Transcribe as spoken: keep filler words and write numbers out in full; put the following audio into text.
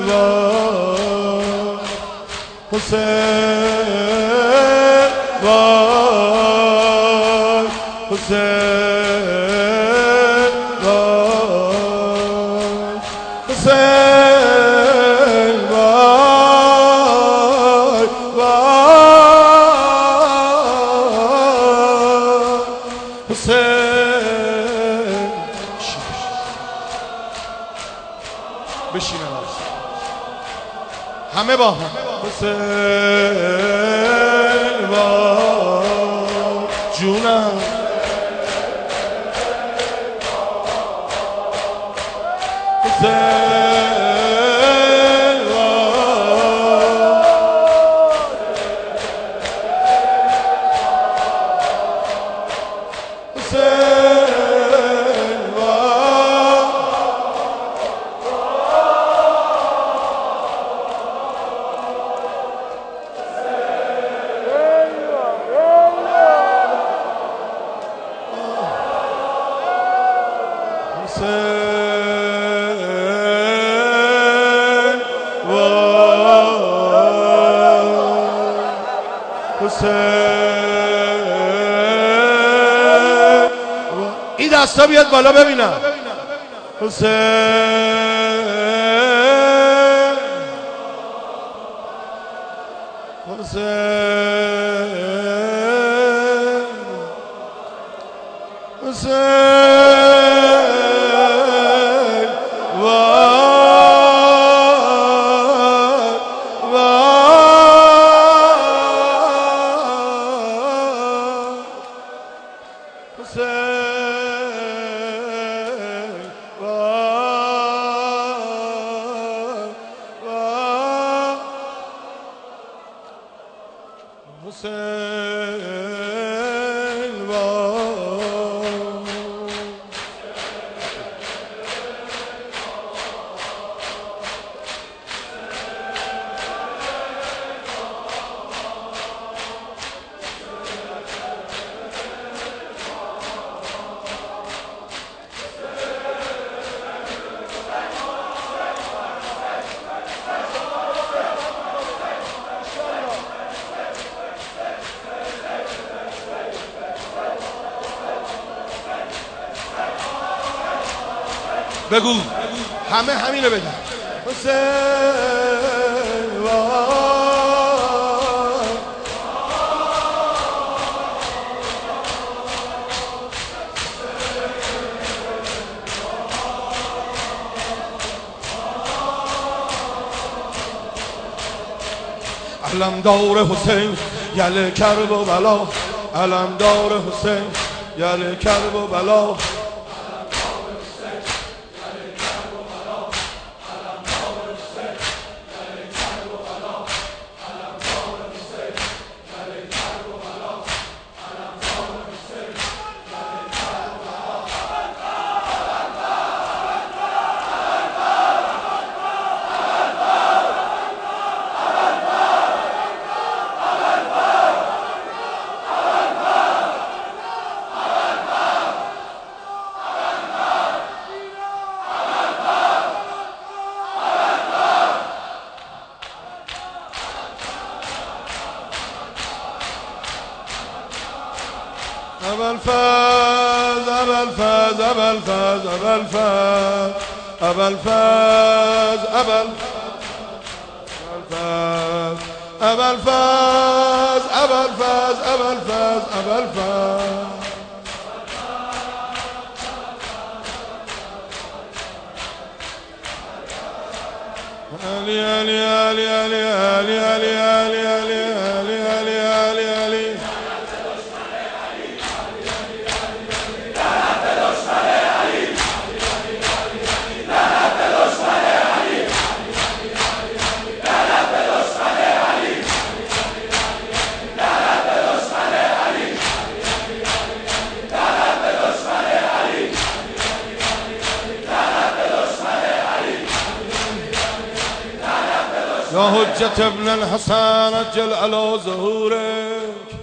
وای حسین وای حسین وای حسین وای وای حسین بشینم همه با هم حسین وای جونم حسین وای حسین این دستا بیاد بالا ببینم حسین حسین حسین وای وای حسین حسین بگو همه همینو بگن حسین وای علمدار حسین یل کرب و بلا علمدار حسین یل کرب و بلا أبا الفاز أبا الفاز أبا الفاز أبا الفاز أبا الفاز أبا الفاز أبا الفاز أبا الفاز أبا الفاز أبا الفاز علي علي علي علي علي علي علي علي علي علي علي علي يا حجة ابن الحسن أجل على ظهورك